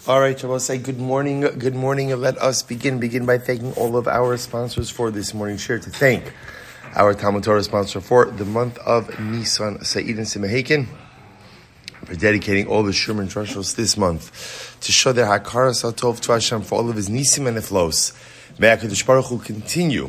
All right, I will say good morning, and let us begin by thanking all of our sponsors for this morning share. To thank our Talmud Torah sponsor for the month of Nisan, Said and Simahakin, for dedicating all the Shurman and Drushos this month to show their Hakara Satov to Hashem for all of his Nisim and Neflos. May HaKadosh Baruch Hu continue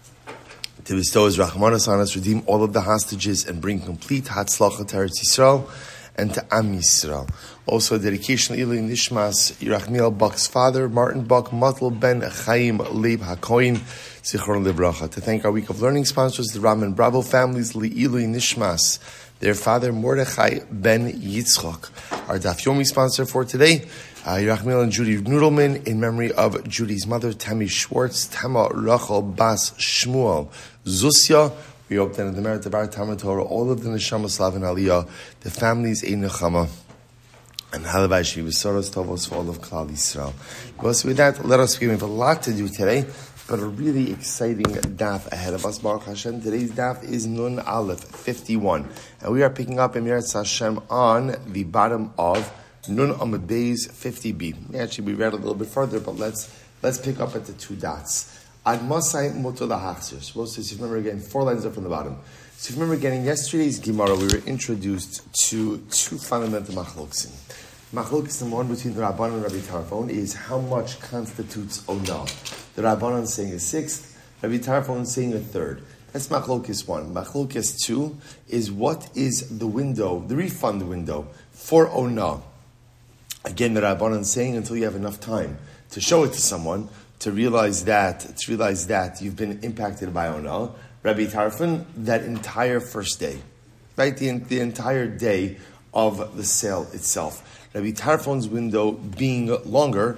to bestow his Rahmanas on us, redeem all of the hostages, and bring complete Hatzlacha to Eretz Yisrael and to Am Yisrael. Also, a dedication Ilui Nishmas Yerachmiel Buck's father, Martin Buck, Matel Ben Chaim Leib HaKoin, Zichron Livracha. To thank our week of learning sponsors, the Ram and Bravo families, Ilui Nishmas, their father Mordechai Ben Yitzchok. Our Daf Yomi sponsor for today, Yerachmiel and Judy Nudelman, in memory of Judy's mother, Tammy Schwartz, Tama Rachel Bas Shmuel Zusya. We hope that in the merit of our Talmud Torah, all of the Neshama Slav and Aliyah, the families Ein Nechama, and Halavai Shvi Besoros Tovos for all of Klal Yisrael. So with that, let us begin. We have a lot to do today, but a really exciting daf ahead of us. Baruch Hashem, today's daf is Nun Aleph 51, and we are picking up in Meretz Hashem on the bottom of Nun Amud Beis 50b. Actually, we read a little bit further, but let's pick up at the two dots. Ad Masai Moto Lahachzir. Supposed to, if you remember again, 4 lines up from the bottom. So if you remember again, in yesterday's Gemara, we were introduced to two fundamental machloksim. Machloksim number one between the Rabbanan and Rabbi Tarfon is how much constitutes Ona. The Rabbanan saying a sixth, Rabbi Tarfon saying a third. That's machlokis 1. Machlokis 2 is what is the window, the refund window for Ona. Again, the Rabbanan saying until you have enough time to show it to someone, to realize that you've been impacted by Ona. Rabbi Tarfon, that entire first day, right? The entire day of the sale itself. Rabbi Tarfon's window being longer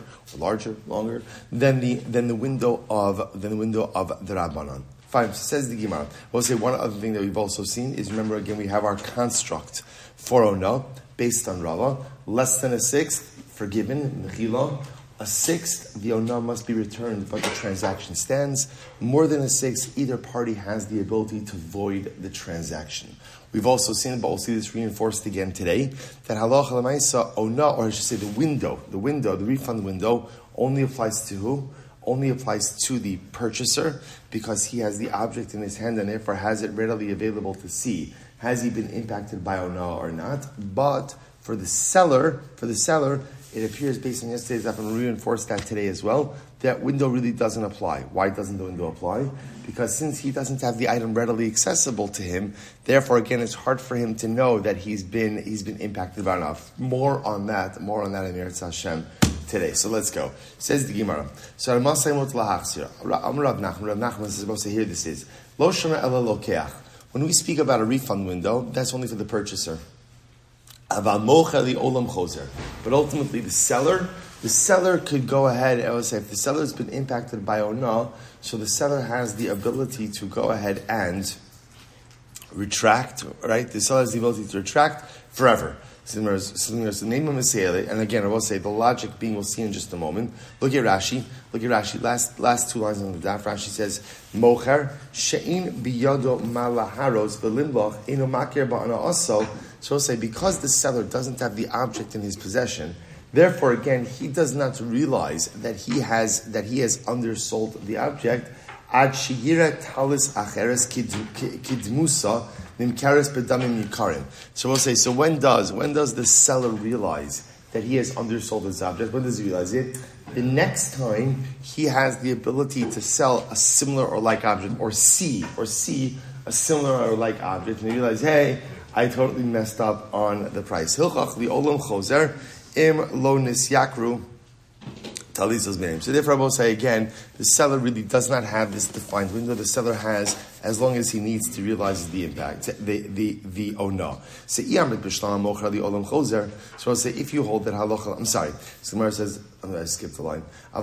than the window of the Rabbanan. Fine. Says the Gemara. We'll say one other thing that we've also seen is, remember again, we have our construct for Ona based on Rava. Less than a sixth, forgiven, Mechila. A sixth, the Ona must be returned, but the transaction stands. More than a sixth, either party has the ability to void the transaction. We've also seen, but we'll see this reinforced again today, that halacha l'maisa Ona, or I should say the refund window, only applies to who? Only applies to the purchaser, because he has the object in his hand and therefore has it readily available to see. Has he been impacted by Ona or not? But for the seller, it appears based on yesterday's daf, and we reinforced that today as well, that window really doesn't apply. Why doesn't the window apply? Because since he doesn't have the item readily accessible to him, therefore again it's hard for him to know that he's been impacted by enough. More on that in Meretz Hashem today. So let's go. Says the Gemara. So Rav Nachman is supposed to hear this is Lo Shona Ela Lokeach. When we speak about a refund window, that's only for the purchaser. But ultimately, the seller could go ahead. I would say if the seller has been impacted by Ona, so the seller has the ability to go ahead and retract. Right, the seller has the ability to retract forever. So the name of Masayele, and again, I will say the logic being, we'll see in just a moment. Look at Rashi. Last 2 lines on the daf. Rashi says, "Mocher she'in biyado malaharos v'limloch eno makir ba'ana also." So we'll say because the seller doesn't have the object in his possession, therefore again he does not realize that he has undersold the object. Ad sheyira talis acheres kidmusa. So we'll say, so when does the seller realize that he has undersold his object? When does he realize it? The next time he has the ability to sell a similar or like object, or see a similar or like object, and he realizes, hey, I totally messed up on the price. Hilchach li olam chozer im lo nisyakru. So therefore I will say again, the seller really does not have this defined window. The seller has, as long as he needs to realize the impact, the Ona. So I'll say, if you hold that halacha, I'm sorry. So Gemara says, I skipped the line.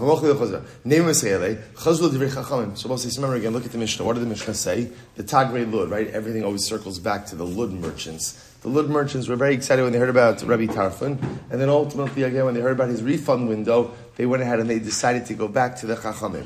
So we'll say, remember again, look at the Mishnah. What did the Mishnah say? The Tagrei Lud, right? Everything always circles back to the Lud merchants. The Lud merchants were very excited when they heard about Rabbi Tarfon, and then ultimately, again, when they heard about his refund window, they went ahead and they decided to go back to the Chachamim.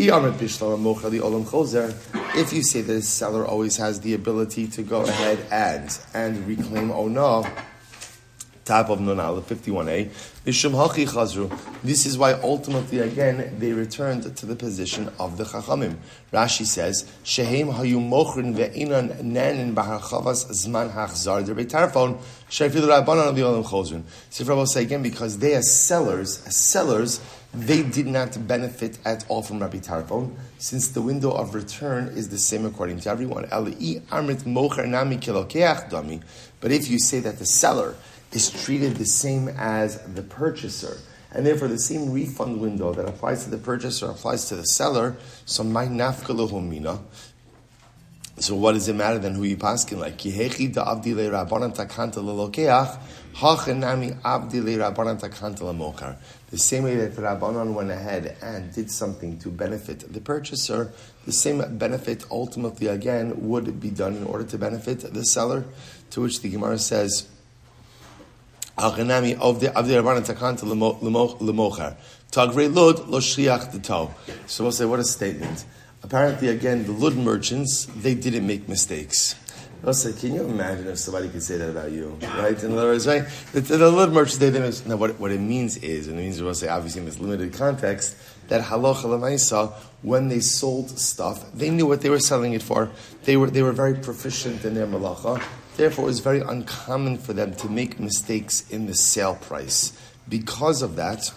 If you say that a seller always has the ability to go ahead and reclaim Ona, Top of Nun Aleph 51a. Mishum Hachi Chazru. This is why ultimately again they returned to the position of the Chachamim. Rashi says, Shehem hayu mochrin ve'inan nanin b'harchavas zman hachzar der beitarfon shefil rabbanan v'olam chozrin. So Rabbi will say again, because they as sellers, they did not benefit at all from Rabbi Tarfon, since the window of return is the same according to everyone. But if you say that the seller is treated the same as the purchaser, and therefore the same refund window that applies to the purchaser applies to the seller, so my nafka mina. So what does it matter then who you paskin like? Kihechi da avdi le rabbanan takanta lelokeach, hachenami avdi le rabbanan takanta lemochar. The same way that the Rabbanan went ahead and did something to benefit the purchaser, the same benefit ultimately again would be done in order to benefit the seller. To which the Gemara says, hachenami avdi rabbanan takanta lemochar. Tagre lud lo shliach d'to. So we'll say, what a statement. Apparently, again, the Lud merchants, they didn't make mistakes. Also, can you imagine if somebody could say that about you, right? In other words, right? The Lud merchants, they didn't. Now, what it means is, and it means we'll say, obviously in this limited context, that halacha l'maisa, when they sold stuff, they knew what they were selling it for. They were very proficient in their malacha. Therefore, it was very uncommon for them to make mistakes in the sale price. Because of that,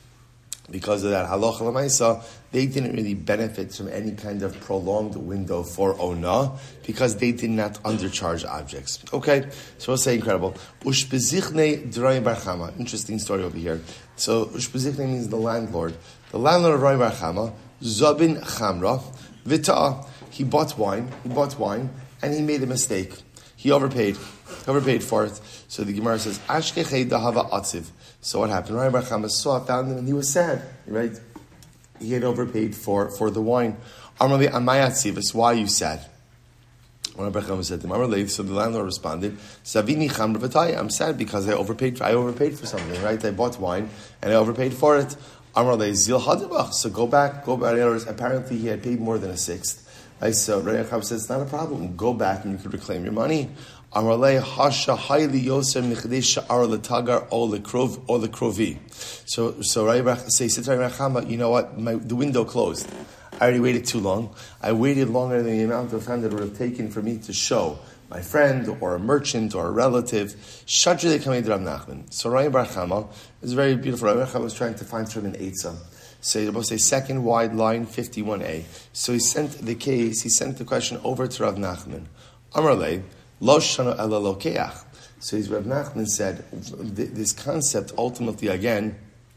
halacha l'maisa, they didn't really benefit from any kind of prolonged window for ona because they did not undercharge objects. Okay, so we'll say incredible. Ushbezichne d'Raya bar Chama. Interesting story over here. So ushbezichne means the landlord. The landlord of Raya bar Chama, Zabin Chamra, Vita. He bought wine, and he made a mistake. He overpaid for it. So the Gemara says, Ashkechei dahava atziv. So what happened? Raya bar Chama found him and he was sad, right? He had overpaid for the wine. Amrali amayat sivas, why are you sad? Raya bar Chama said to him, so the landlord responded, Savini chamra v'taya, I'm sad because I overpaid for something, right? I bought wine and I overpaid for it. Amrali zil hadibach, so go back. Apparently he had paid more than a sixth. Right? So Raya bar Chama said, it's not a problem. Go back and you can reclaim your money. Amarle hasha hayli yoser michdesh sha'ar letagar o lekrovi. So Raya bar Chama, you know what? The window closed. I already waited too long. I waited longer than the amount of time that it would have taken for me to show my friend or a merchant or a relative. Shadrei kamei Rav Nachman. So Raya bar Chama is very beautiful. Raya bar Chama was trying to find sort of an eitzah. So it was a second wide line 51a. So he sent the question over to Rav Nachman. Amarle. Lo shana ela lokeach. So his Rav Nachman said, this concept ultimately again,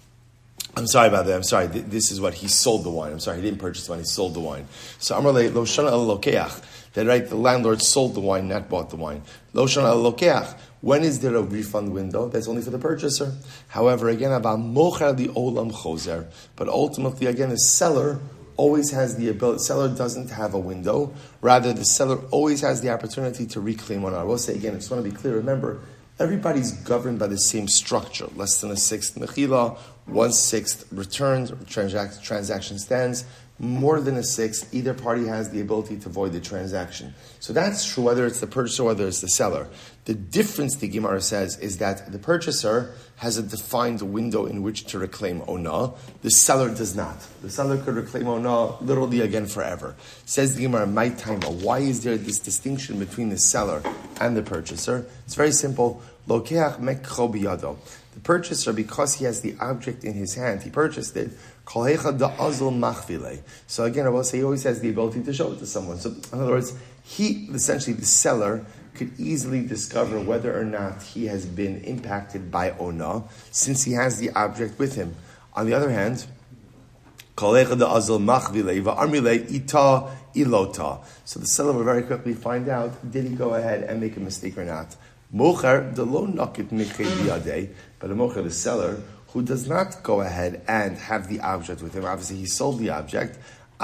I'm sorry about that, this is what he sold the wine. I'm sorry, he didn't purchase the wine, he sold the wine. So Amarle, lo shana ela lokeach. That right, the landlord sold the wine, not bought the wine. Lo shana ela lokeach. When is there a refund window? That's only for the purchaser. However, again, about mochar the olam chozer. But ultimately, again, the seller always has the ability. Seller doesn't have a window. Rather, the seller always has the opportunity to reclaim on. I will say again, I just want to be clear. Remember, everybody's governed by the same structure. Less than a sixth mechila, 1/6 returns, transaction stands. More than a sixth, either party has the ability to void the transaction. So that's true whether it's the purchaser or whether it's the seller. The difference, the Gemara says, is that the purchaser has a defined window in which to reclaim ona. The seller does not. The seller could reclaim ona literally again forever. Says the Gemara, my time. Why is there this distinction between the seller and the purchaser? It's very simple. Lokeach mekcho biyado. The purchaser, because he has the object in his hand, he purchased it. So again, I will say he always has the ability to show it to someone. So in other words, essentially the seller could easily discover whether or not he has been impacted by ona, since he has the object with him. On the other hand, so the seller will very quickly find out, did he go ahead and make a mistake or not? But a mocher, the seller, who does not go ahead and have the object with him, obviously he sold the object,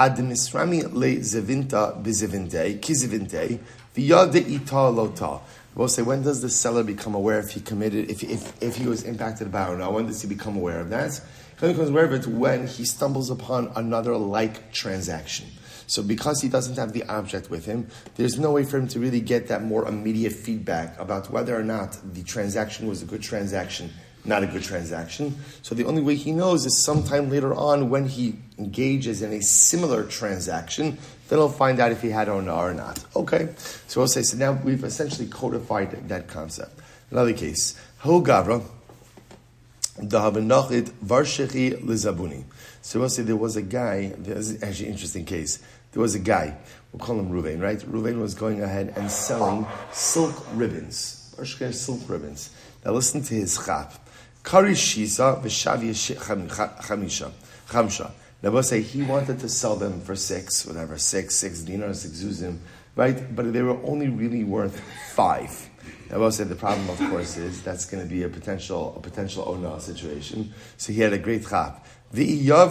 we'll say, when does the seller become aware if he committed, if he was impacted by ona? When does he become aware of that? He becomes aware of it when he stumbles upon another like transaction. So because he doesn't have the object with him, there's no way for him to really get that more immediate feedback about whether or not the transaction was a good transaction, not a good transaction. So the only way he knows is sometime later on when he engages in a similar transaction, then he'll find out if he had ona or not. Okay, so we'll say, so now we've essentially codified that concept. Another case, Hu Gavra, Dahabenachit Varshechi Lizabuni. So we'll say there was a guy, this is actually an interesting case. There was a guy, we'll call him Ruvain, right? Ruvain was going ahead and selling silk ribbons. Silk ribbons. Now listen to his chap. Kari Shisa V'Shavi Chamsha. Now we'll say he wanted to sell them for six dinars, 6 zuzim, right? But they were only really worth 5. I will say the problem, of course, is that's going to be a potential ona situation. So he had a great chap. Now,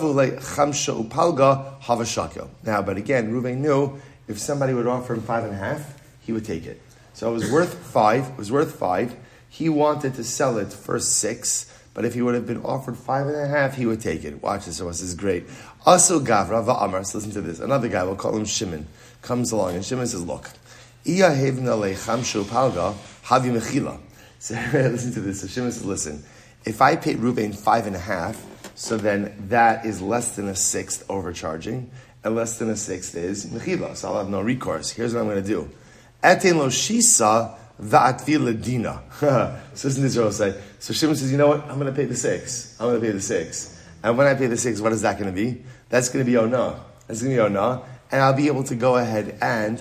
but again, Reuven knew if somebody would offer him 5.5, he would take it. So it was worth 5. He wanted to sell it for 6, but if he would have been offered 5.5, he would take it. Watch this, this is great. Also, Gavra va'amar. So listen to this. Another guy, we'll call him Shimon, comes along, and Shimon says, "Look, so listen to this. So Shimon says, listen, if I pay Reuven 5.5, so then that is less than a sixth overcharging, and less than a sixth is mechila. So I'll have no recourse. Here's what I'm going to do. Etin lo shisa va'atvi ledina. So listen to this, what I'll say. So Shimon says, you know what? I'm going to pay the 6. And when I pay the 6, what is that going to be? That's going to be ona. And I'll be able to go ahead and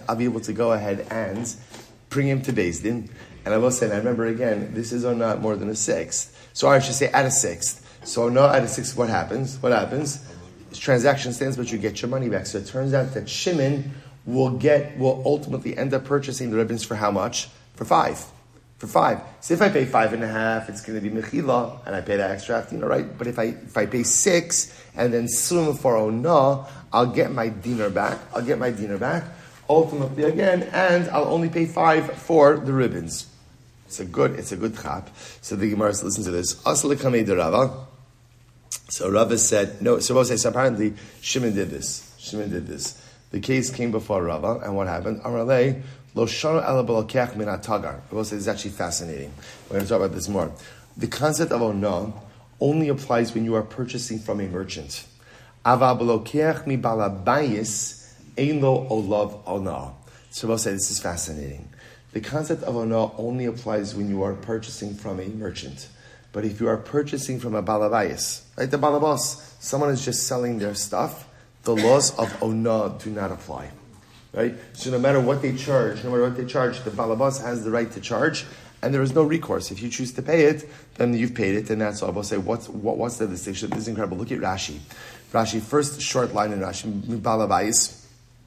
bring him to Beis Din. And I will say, and I remember again, this is not more than a 6th. So I should say at a 6th. So no, at a 6th, what happens? This transaction stands, but you get your money back. So it turns out that Shimon will ultimately end up purchasing the ribbons for how much? For 5. So if I pay 5.5, it's going to be mechila, and I pay that extra dinar, right? But if I pay 6 and then sum for ona, I'll get my dinar back. Ultimately again, and I'll only pay 5 for the ribbons. It's a good chap. So the Gemara listen to this. So Rava said no. So apparently Shimon did this. The case came before Rava, and what happened? Amalei lo shana ela b'lokech min hatagar. Rava said it's actually fascinating. We're going to talk about this more. The concept of ona only applies when you are purchasing from a merchant. Ava b'lokech mi balabayis ein lo olav ona. So Rava said this is fascinating. The concept of ona only applies when you are purchasing from a merchant. But if you are purchasing from a balabayis, right, the balabas, someone is just selling their stuff, the laws of ona do not apply. Right? So no matter what they charge, the balabas has the right to charge, and there is no recourse. If you choose to pay it, then you've paid it, and that's all. I'll say, what's the distinction? This is incredible. Look at Rashi. First short line in Rashi, balabais.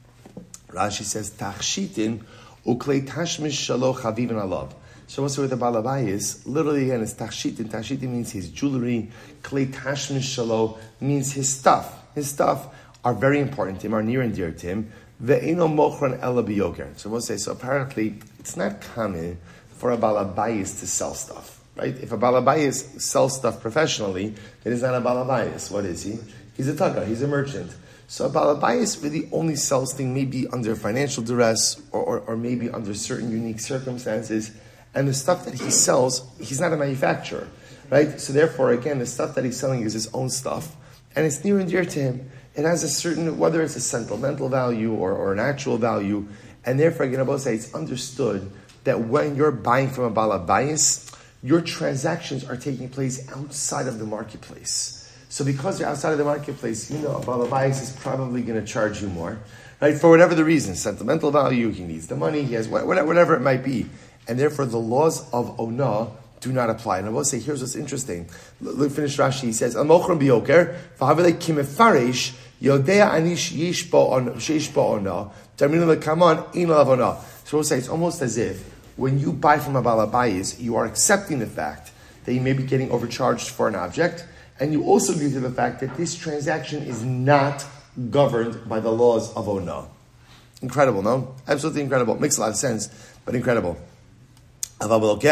Rashi says, Tachshitin uklei tashmish shalo chavivin alav. So what's with the balabayis? Literally again, it's tachshitin. Tachshitin means his jewelry. Klei tashmish shalo means his stuff. His stuff are very important to him, are near and dear to him. Ve'eno mochran ela biyoker. So we'll say, so apparently, it's not common for a balabayis to sell stuff, right? If a balabayis sells stuff professionally, it is not a balabayis. What is he? He's a taga, he's a merchant. So a balabayis really only sells things maybe under financial duress or maybe under certain unique circumstances. And the stuff that he sells, he's not a manufacturer, right? So therefore, again, the stuff that he's selling is his own stuff. And it's near and dear to him. It has a certain, whether it's a sentimental value or an actual value. And therefore, again, I will say it's understood that when you're buying from a balabayis, your transactions are taking place outside of the marketplace. So because you're outside of the marketplace, a balabayis is probably going to charge you more, right? For whatever the reason, sentimental value, he needs the money, he has whatever it might be. And therefore, the laws of ona do not apply. And I will say, here's what's interesting. Look, finish Rashi. He says, "Amochron biyoker v'havelei kimefarish yodea anish yish bo'ona terminu lekamon in lavona." So we'll say it's almost as if when you buy from a balabayis, you are accepting the fact that you may be getting overcharged for an object, and you also agree to the fact that this transaction is not governed by the laws of ona. Incredible, no? Absolutely incredible. Makes a lot of sense, but incredible. So if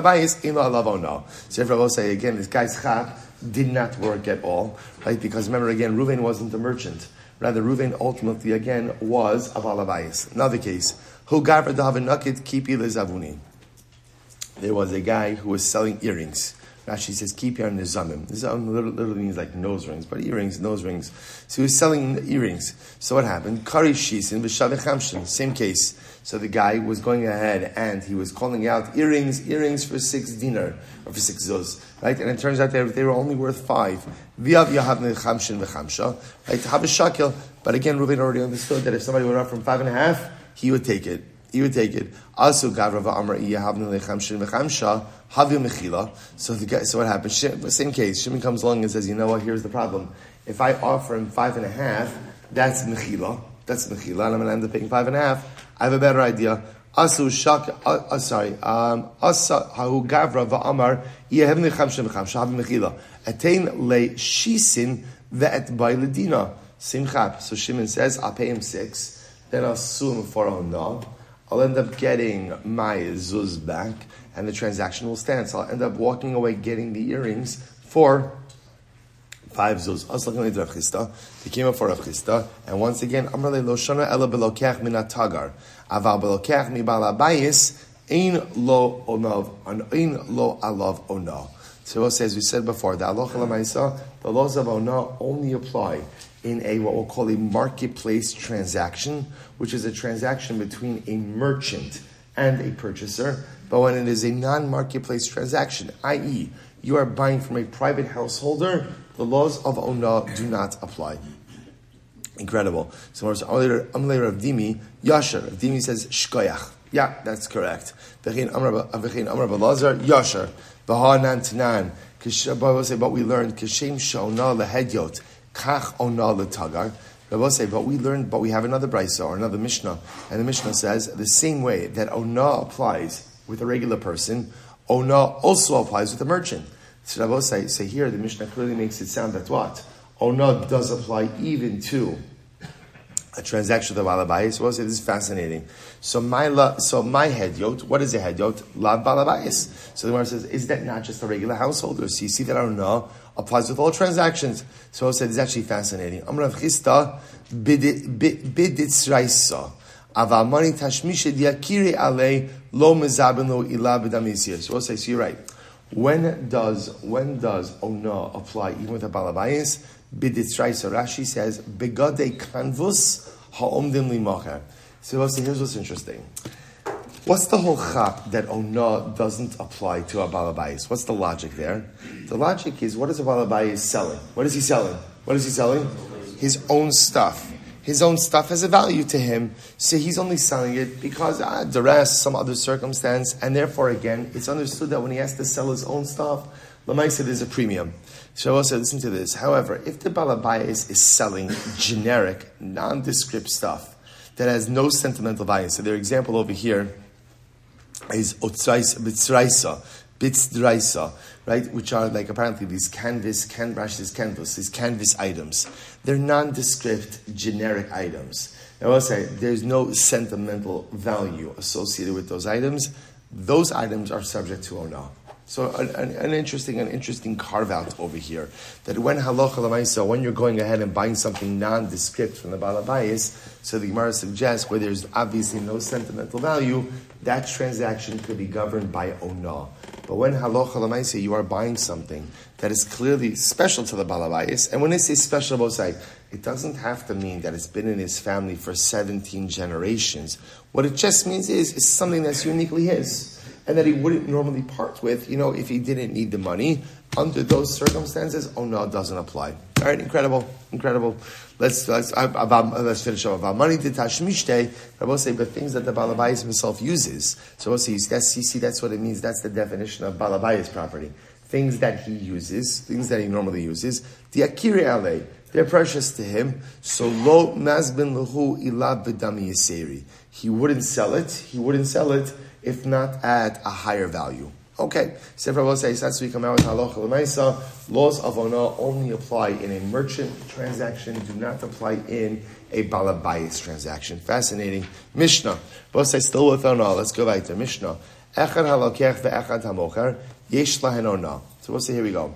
I will say again, this guy's chap did not work at all, right? Because remember again, Reuven wasn't a merchant. Rather, Reuven ultimately, again, was a balabayis. Another case. Hu gavra davenakit kipi lezavuni. There was a guy who was selling earrings. Rashi says, kipi are nizamim. Nizamim literally means like nose rings, but earrings, nose rings. So he was selling earrings. So what happened? Kari shisin v'shaveh chamshin. Same case. So the guy was going ahead and he was calling out earrings for 6 dinar, or for 6 zuz. Right? And it turns out they were only worth 5. V'yav yahavne chamshin v'chamsha. Right? Habashakil. But again, Reuven already understood that if somebody went up from 5.5, he would take it. Also, Gavra va'amar iyahavne lechamshin v'chamsha havil mechila. So what happens? Same case. Shimon comes along and says, you know what? Here's the problem. If I offer him 5.5, that's mechila. And I'm going to end up paying 5.5. I have a better idea. Asa hahu Gavra va'amar iyahavne lechamshin v'chamsha havil mechila. Atain le shisin ve'et bay ledina. Same chap. So Shimon says, I'll pay him 6. Then I'll sue him for no. I'll end up getting my zuz back, and the transaction will stand. So I'll end up walking away getting the earrings for 5 zuz. I was looking at Rav Chisda. They came up for Rav Chisda, and once again, Amar le lo shana ela belokech min atagar, aval belokech mi bala bayis ein lo onav, ein lo alav ona. So it says, we said before, the halacha l'maisa, the laws of ona only apply in a what we'll call a marketplace transaction, which is a transaction between a merchant and a purchaser. But when it is a non-marketplace transaction, i.e., you are buying from a private householder, the laws of Ona do not apply. Incredible. So Amalei Rav Dimi, Yasher. Rav Dimi says, Shkoyach. Yeah, that's correct. V'chein Amar Balazar, Yasher. V'ha'nan tanan. But we learned, Kishem sha'ona lehedyot. Kach ona letagar. Rabbi say, but we have another brisa or another Mishnah, and the Mishnah says the same way that ona applies with a regular person, ona also applies with a merchant. So Rabbi say here the Mishnah clearly makes it sound that what ona does apply even to a transaction with a balabayis. So Rabbi say this is fascinating. So my hedyot, what is a hedyot? La balabayis. So the Gemara says, is that not just a regular householder? So you see that ona applies with all transactions. So I said, it's actually fascinating. Amrav Chisda biditzraisa aval mani tashmishe diakiri alei lo mezabin lo ila b'damisiyah. So I say, so you're right. When does ona apply even with a balabayis? Biditzraisa. Rashi says begade kanvus ha'omdim limacher. So I say, here's what's interesting. What's the whole chap that ona doesn't apply to a balabayis? What's the logic there? The logic is, what is a balabayis selling? What is he selling? His own stuff. His own stuff has a value to him, so he's only selling it because the rest, some other circumstance, and therefore, again, it's understood that when he has to sell his own stuff, Lamaisa, there's a premium. So also listen to this. However, if the balabayis is selling generic, nondescript stuff that has no sentimental value, so their example over here is bitzraisa, right? Which are like apparently these canvas items. They're nondescript, generic items. I will say there's no sentimental value associated with those items. Those items are subject to ona. So an interesting carve out over here that when halacha l'maisa, when you're going ahead and buying something nondescript from the balabayis, so the Gemara suggests where there's obviously no sentimental value, that transaction could be governed by ona. But when halacha l'maisa, you are buying something that is clearly special to the balabayis, and when they say special, both sides, it doesn't have to mean that it's been in his family for 17 generations. What it just means is something that's uniquely his, and that he wouldn't normally part with, if he didn't need the money. Under those circumstances, ona doesn't apply. All right, incredible. Let's finish off. Money to tashmishte. I will say, but things that the balabayis himself uses. So we'll see. That's what it means. That's the definition of balabayis property. Things that he uses, things that he normally uses. The akiri alei. They're precious to him. So lo mazbin lahu ila b'dami yiseri. He wouldn't sell it if not at a higher value. Okay, so Rabbi says that's we come out with halacha l'maisa. Laws of ona only apply in a merchant transaction, do not apply in a balabayis transaction. Fascinating. Mishnah. Both say still with ona. Let's go back to Mishnah. Echad halakech ve'echad hamocher yesh lahen ona. So we'll say here we go.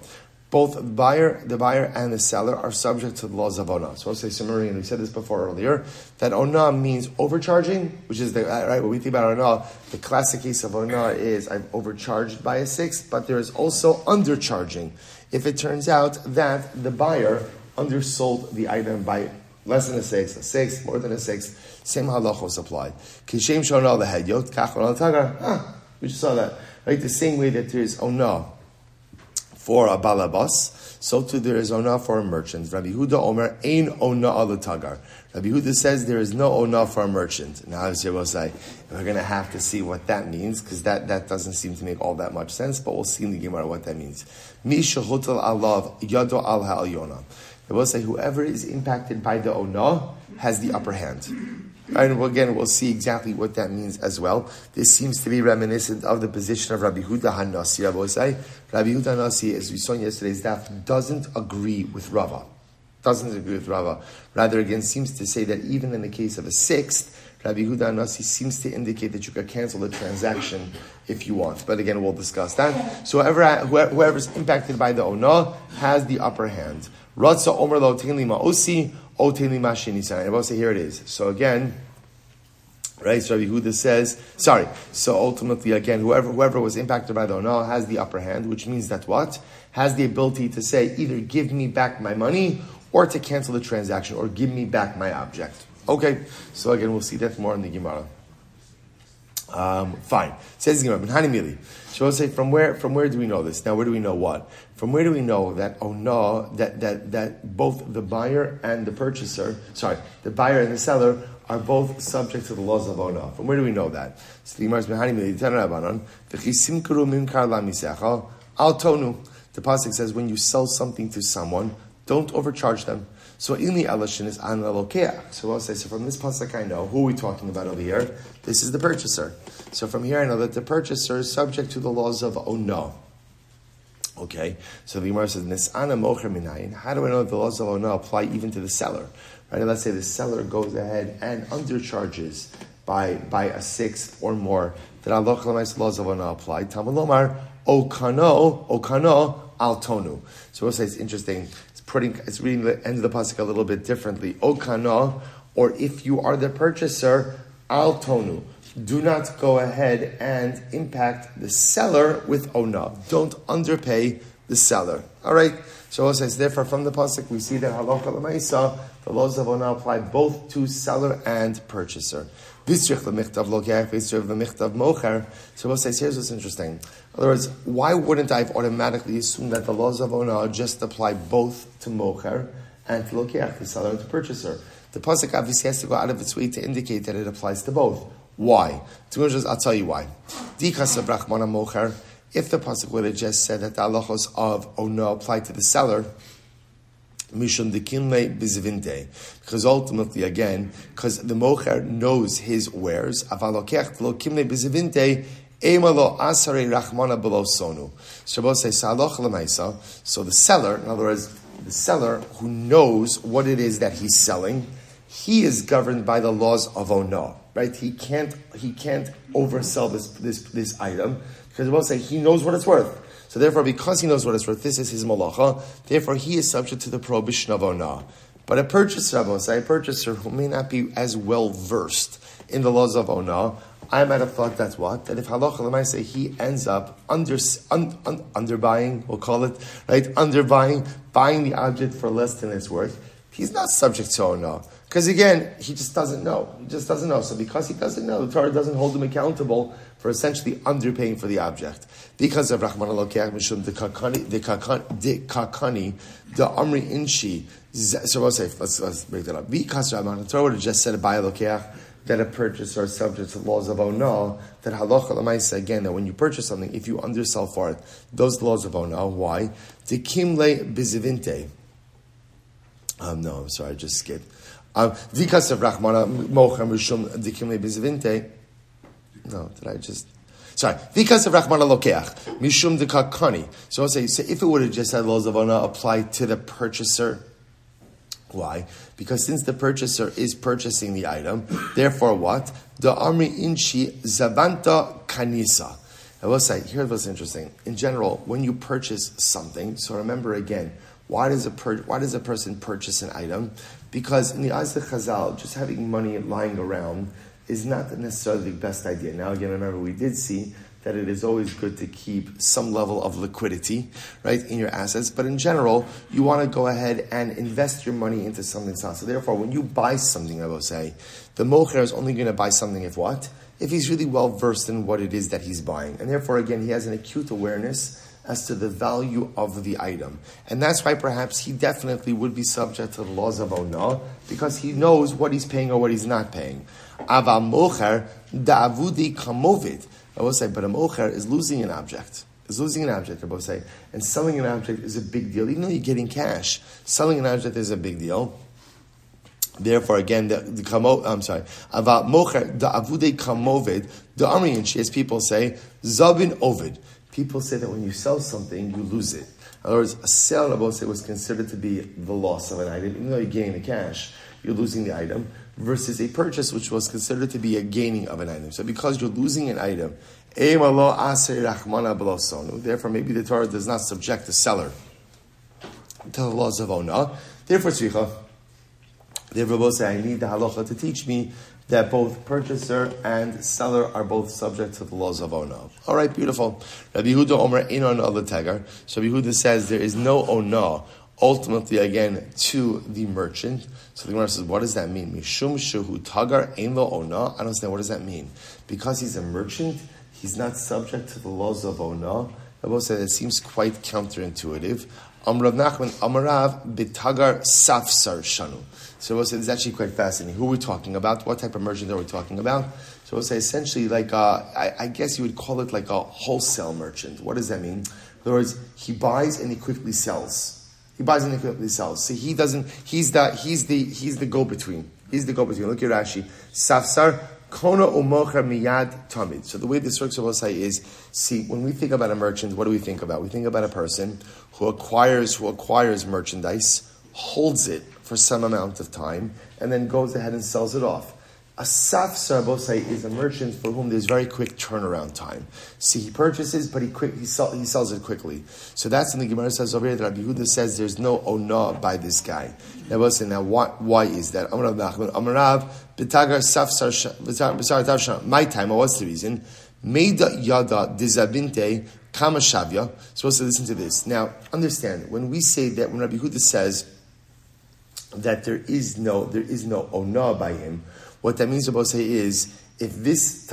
both the buyer and the seller are subject to the laws of Onah. So I'll say summary, and we said this before earlier, that Onah means overcharging, which is right, when we think about Onah, the classic case of Onah is I've overcharged by a sixth, but there is also undercharging. If it turns out that the buyer undersold the item by less than a sixth, more than a sixth, same halachos applied. Kishem shonah lehedyot, kach onah tagar. We just saw that. Right? The same way that there is Onah for a balabas, so too there is Onah for a merchant. Rabbi Yehuda Omer, ein Onah ala tagar. Rabbi Yehuda says there is no Onah for a merchant. Now, as you will say, we're going to have to see what that means, because that doesn't seem to make all that much sense, but we'll see in the Gemara what that means. Mi shehutel alav yado al ha'alyona. They will say whoever is impacted by the Onah has the upper hand. And again, we'll see exactly what that means as well. This seems to be reminiscent of the position of Rabbi Yehuda Hanasi. Rabbi Yehuda Hanasi, as we saw in yesterday's daf, doesn't agree with Rava. Rather, again, seems to say that even in the case of a sixth, Rabbi Yehuda Hanasi seems to indicate that you could cancel the transaction if you want. But again, we'll discuss that. So whoever's impacted by the Onah has the upper hand. Ratza Omer Lo Tein Ma'osi. I will say here it is. So again, right? So Rabbi Yehuda says, So ultimately, again, whoever was impacted by the Onah has the upper hand, which means that what? Has the ability to say either give me back my money or to cancel the transaction or give me back my object. Okay. So again, we'll see that more in the Gemara. Fine. It says the Gemara, Benhani Mili. So we'll say from where do we know this? Now, where do we know what? From where do we know that Onah, that both the buyer and the purchaser, the buyer and the seller are both subject to the laws of Onah? From where do we know that? So the Gemara is Benhani Mili, Al Tonu. The pasuk says when you sell something to someone, don't overcharge them. So Ili Alashin is An Alokeach. So I'll say, so from this pasuk I know, who are we talking about over here? This is the purchaser. So from here I know that the purchaser is subject to the laws of Onah. Okay, so the Gemara says, Nis'ana mocher minayin. How do I know that the laws of Onah apply even to the seller? Right? Let's say the seller goes ahead and undercharges by a sixth or more. That Allah Chalamais laws of Onah apply. Talmud Lomar, Okano, al tonu. So we'll say it's interesting. It's reading the end of the pasuk a little bit differently. Okana, or if you are the purchaser, al tonu. Do not go ahead and impact the seller with Onah. Don't underpay the seller. All right. So it says, therefore, from the pasuk we see that halacha l'maisa, the laws of Onah apply both to seller and purchaser. Visrich l'michtav lokeach, visrich l'michtav mocher. So we'll say, here's what's interesting. In other words, why wouldn't I have automatically assumed that the laws of Onah just apply both to mocher and to lokeach, the seller and the purchaser? The pasuk obviously has to go out of its way to indicate that it applies to both. Why? I'll tell you why. Dikas Rachmana mocher. If the pasuk would have just said that the halachos of Onah apply to the seller, mishum dekimle bizvinte, because ultimately, again, because the mocher knows his wares, avalokech lo kimle bizvinte, emalo asare rachmana below sonu. So both say salach lemaisa. So the seller, in other words, the seller who knows what it is that he's selling, he is governed by the laws of Onah. Right? He can't oversell this item, because we'll say he knows what it's worth. So therefore, because he knows what it's worth, this is his malacha. Therefore, he is subject to the prohibition of Onah. But a purchaser who may not be as well versed in the laws of Onah, I might have thought that's what? That if halacha l'maaseh he ends up underbuying, we'll call it, right? Underbuying, buying the object for less than it's worth, he's not subject to Onah. Because again, he just doesn't know. So because he doesn't know, the Torah doesn't hold him accountable for essentially underpaying for the object. Because of Rahman Elokeach Mishum the kakani, the Amri Inshi. So let's break that up. Because Rahman, the Torah would have just said by Elokeach that a purchaser is subject to the laws of Onah, that halacha l'maisa, again, that when you purchase something, if you undersell for it, those laws of Onah. Why? The kimle bizivinte. No, I'm sorry, I just skipped. Vikas of Rachmana Mocha Mishum Dikimle Bizvinte. No, did I just? Sorry. Vikas of Rachmana Lokeach Mishum Dekakani. So I'll say if it would have just had laws of Onah apply to the purchaser. Why? Because since the purchaser is purchasing the item, therefore what? The Amri Inshi Zavanta Kanisa. I will say, here's what's interesting. In general, when you purchase something, so remember again, why does a person purchase an item? Because in the eyes of Chazal, just having money lying around is not necessarily the best idea. Now again, remember, we did see that it is always good to keep some level of liquidity, right, in your assets. But in general, you want to go ahead and invest your money into something else. So therefore, when you buy something, I will say, the mocher is only going to buy something if what? If he's really well versed in what it is that he's buying. And therefore, again, he has an acute awareness as to the value of the item. And that's why perhaps he definitely would be subject to the laws of Onah, because he knows what he's paying or what he's not paying. Ava mocher da'avudi kamovid. I will say, but a mocher is losing an object. I will say. And selling an object is a big deal. Even though you're getting cash, selling an object is a big deal. Therefore, again, about mocher, the avude kamovid, the Armenian, as people say, zabin ovid. People say that when you sell something, you lose it. In other words, a sale, I will say, was considered to be the loss of an item. Even though you're gaining the cash, you're losing the item, versus a purchase, which was considered to be a gaining of an item. So because you're losing an item, therefore maybe the Torah does not subject the seller to the laws of Onah. Therefore, both say, I need the halacha to teach me that both purchaser and seller are both subject to the laws of Onah. All right, beautiful. Rabbi Yehuda Omer Einon Ala Tegar. So Rabbi Yehuda says there is no Onah ultimately, again, to the merchant. So the Gemara says, what does that mean? Mishum shehu tagar ein lo onah. I don't understand. What does that mean? Because he's a merchant, he's not subject to the laws of onah. I will say that seems quite counterintuitive. Amrav Nachman, Amarav bitagar safsar shanu. So I will say this is actually quite fascinating. Who are we talking about? What type of merchant are we talking about? So I will say essentially like I guess you would call it like a wholesale merchant. What does that mean? In other words, he buys and he quickly sells. He buys and he quickly sells. So he's the go-between. He's the go-between. Look at Rashi. Safsar kona umocher miyad tamid. So the way this works, I will say, is, see, when we think about a merchant, what do we think about? We think about a person who acquires merchandise, holds it for some amount of time, and then goes ahead and sells it off. A safsar, bosai, is a merchant for whom there's very quick turnaround time. See, he purchases, but he sells it quickly. So that's when the Gemara says over here that Rabbi Yehuda says there's no onah by this guy. Now, why is that? Amarav Nachman, Amarav b'tagar safsar b'sar tav. My time. What's the reason? Meida yada dizabinte kama shavya. Supposed to listen to this. Now, understand when we say that when Rabbi Yehuda says that there is no onah by him. What that means to say is, if this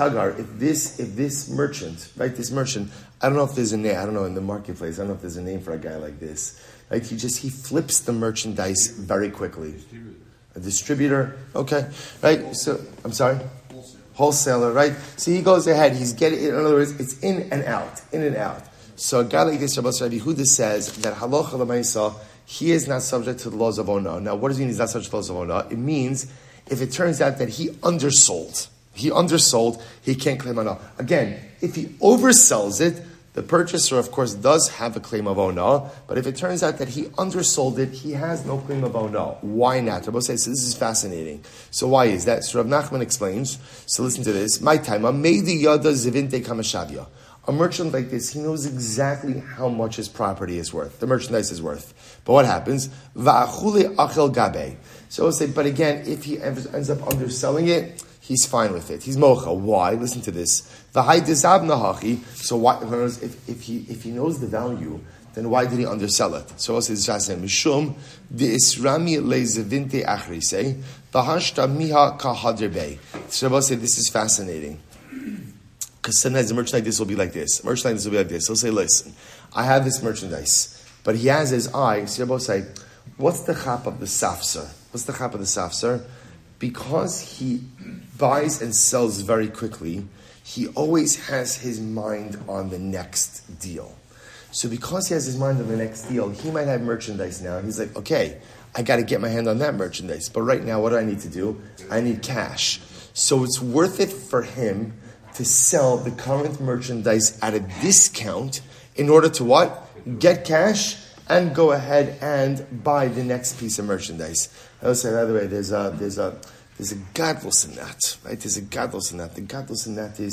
merchant, right, I don't know if there's a name, I don't know, in the marketplace, I don't know if there's a name for a guy like this, right, he flips the merchandise very quickly. A distributor, okay, right, so, I'm sorry? Wholesaler, right, so he goes ahead, he's getting, in other words, it's in and out. So a guy like this, Rabbi Yehuda says that halacha l'maisa, he is not subject to the laws of Onah. Now, what does it mean he's not subject to the laws of Onah? It means, if it turns out that he undersold, he can't claim Onah. Again, if he oversells it, the purchaser, of course, does have a claim of Onah, but if it turns out that he undersold it, he has no claim of Onah. Why not? Rabbi says, so this is fascinating. So why is that? So Rav Nachman explains, so listen to this. My time, a merchant like this, he knows exactly how much his property is worth, the merchandise is worth. But what happens? So I'll say, but again, if he ends up underselling it, he's fine with it. He's mocha. Why? Listen to this. So why? If he knows the value, then why did he undersell it? So I'll say this fascinating. Mishum the isrami lezevinte achrise bahashta miha kahadrebe. So I'll say this is fascinating. Because sometimes a merchant like this will be like this. He'll say, listen, I have this merchandise, but he has his eye. So you'll both say, what's the chap of the safsar? Because he buys and sells very quickly, he always has his mind on the next deal. So because he has his mind on the next deal, he might have merchandise now. And he's like, okay, I got to get my hand on that merchandise. But right now, what do I need to do? I need cash. So it's worth it for him to sell the current merchandise at a discount in order to what? Get cash and go ahead and buy the next piece of merchandise. I will say, by the way, there's a gadlus in that, right? There's a gadlus in that. The gadlus in that is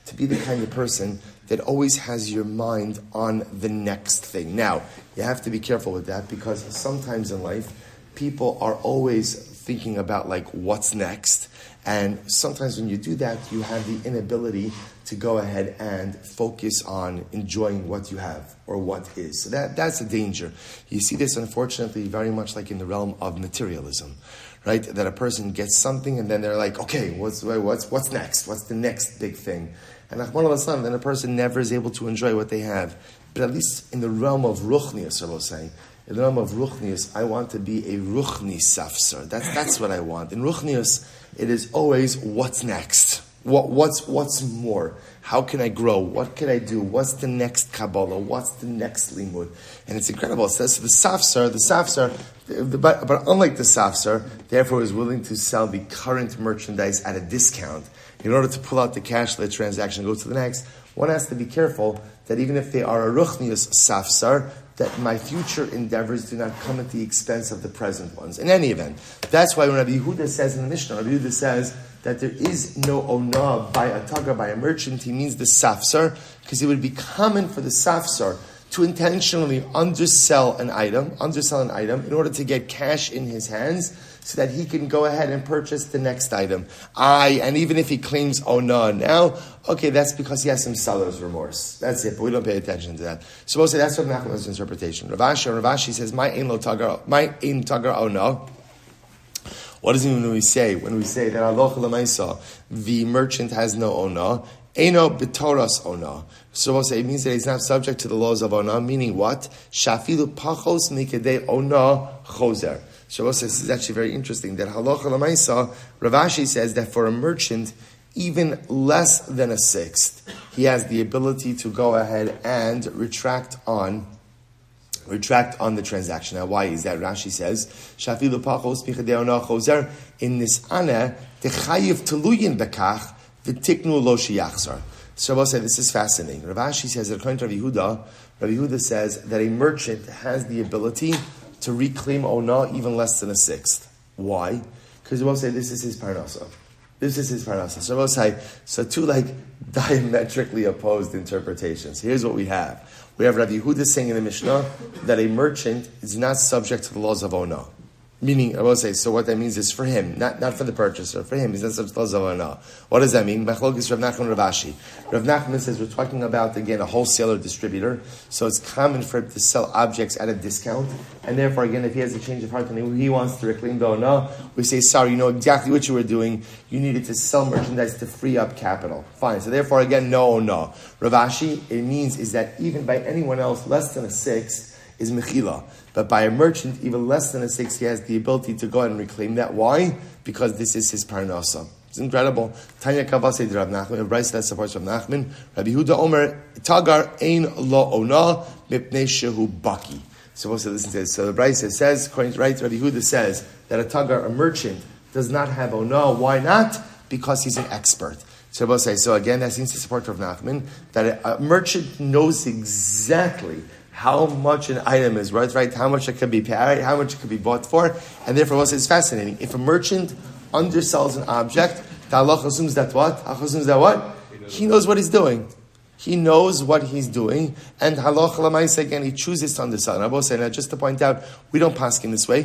to be the kind of person that always has your mind on the next thing. Now, you have to be careful with that because sometimes in life, people are always thinking about like what's next. And sometimes when you do that, you have the inability to go ahead and focus on enjoying what you have or what is. So that's a danger. You see this, unfortunately, very much like in the realm of materialism, right? That a person gets something and then they're like, okay, what's next? What's the next big thing? And then a person never is able to enjoy what they have. But at least in the realm of Ruchnius, I will say, in the realm of Ruchnius, I want to be a Ruchni Safsar. That's what I want. In Ruchnius, it is always what's next. What's more? How can I grow? What can I do? What's the next Kabbalah? What's the next Limud? And it's incredible. It says the Safsar, but unlike the Safsar, therefore is willing to sell the current merchandise at a discount in order to pull out the cash, let transaction go to the next. One has to be careful that even if they are a Ruchnius Safsar, that my future endeavors do not come at the expense of the present ones. In any event, that's why when Rabbi Yehuda says in the Mishnah, Rabbi Yehuda says that there is no onah by a tagar, by a merchant, he means the safsar, because it would be common for the safsar to intentionally undersell an item in order to get cash in his hands so that he can go ahead and purchase the next item. And even if he claims onah now, okay, that's because he has some seller's remorse. That's it, but we don't pay attention to that. So we'll say that's what Nachman's interpretation. Ravashi says, my ain tagar onah. What does it mean when we say that Allah l'maisa, the merchant has no onah, eno b'toras onah? So we'll say it means that he's not subject to the laws of onah, meaning what? Shafilu pachos mikadei onah chozer. So we'll say this is actually very interesting, that halacha l'maisa, Ravashi says that for a merchant, even less than a sixth, he has the ability to go ahead and retract on the transaction. Now, why is that? Rashi says, "Shafilu pachos michadeona chozer in nisana techayiv teluyin bekach v'tiknu lo sheyachzar." So we'll say this is fascinating. Rashi says that according to Rabbi Yehuda says that a merchant has the ability to reclaim onah even less than a sixth. Why? Because we'll say this is his parnasa. So we'll say, so two diametrically opposed interpretations. Here's what we have. We have Rabbi Yehuda saying in the Mishnah that a merchant is not subject to the laws of onah. Meaning, I will say, so what that means is for him, not for the purchaser. For him, he's not subject to the laws of onah. What does that mean? Machlokes Rav Nachman Rav Ashi. Rav Nachman says we're talking about, again, a wholesaler distributor. So it's common for him to sell objects at a discount. And therefore, again, if he has a change of heart and he wants to reclaim the onah, we say, sorry, you know exactly what you were doing. You needed to sell merchandise to free up capital. Fine. So therefore, again, no onah. Rav Ashi, it means is that even by anyone else, less than a sixth is mechila. But by a merchant, even less than a sixth, he has the ability to go ahead and reclaim that. Why? Because this is his parnasa. It's incredible. Tanya Kavase de Rav Nachman, a brayso that supports Rav Nachman. Rabbi Yehuda Omer, Tagar ein lo ona mipnei shehu baki. So also listen to this. So the brayso says, according to Rabbi Yehuda says that a Tagar, a merchant, does not have ona. Why not? Because he's an expert. So we'll say, so again, that seems to support Rav Nachman, that a merchant knows exactly how much an item is worth, right? How much it can be paid, how much it can be bought for, and therefore, also it's fascinating. If a merchant undersells an object, the halacha assumes that what? He knows what he's doing. He knows what he's doing, and halacha l'maisa again, he chooses to undersell. And I will say, now just to point out, we don't paskin this way.